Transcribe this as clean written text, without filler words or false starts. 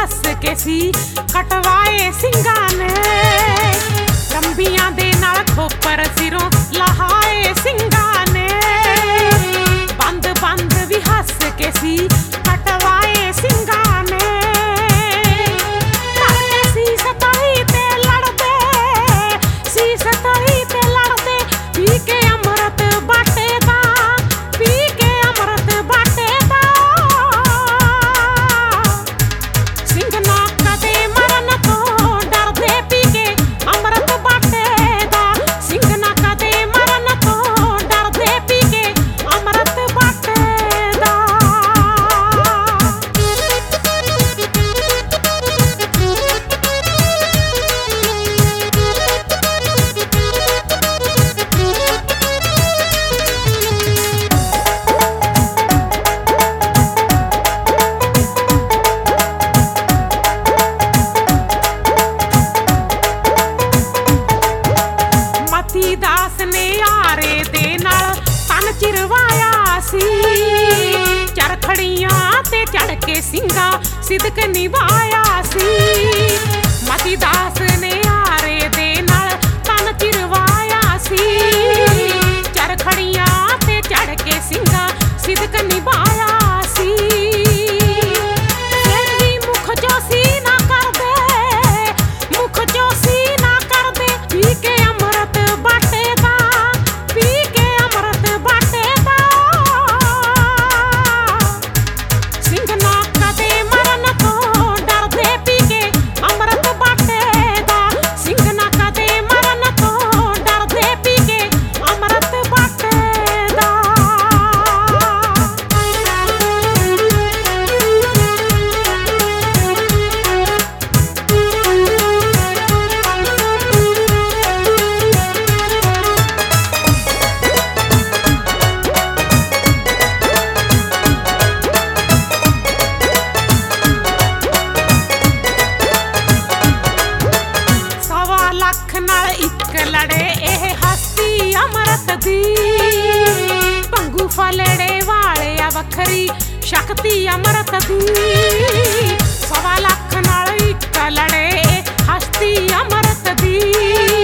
हस के सी कटवाए सिंगां ने रंबियां दे नाल खोपर सिरों लहाए सिंगां ने बंद बंद भी हस के सी कटवाए सिंगां ने दास ने यारे दे नाल तन चिरवाया सी चरखड़ियां ते चढ़ के सिंगा सिदक निभाया सी मती दास ने यारे दे नाल तन चिरवाया सी चरखड़ियां ते चढ़ के सिंगा सिदक निभाया सी फिर भी मुख जोशी ना कर दे मुख जोशी ना कर दे पी के अमृत बाटे दा पी के अमृत बाटे दा सिंह ना कदे मरन तो डर दे पी के अमृत बाटे दा सिंह ना कदे मरन तो डर दे पी के अमृत बाटे दा लख नाल इक लड़े एह हस्ती अमृत दी पंगू फलड़े वाले आ वखरी शक्ति अमृत दी सवा लख नाल इक लड़े हस्ती अमृत दी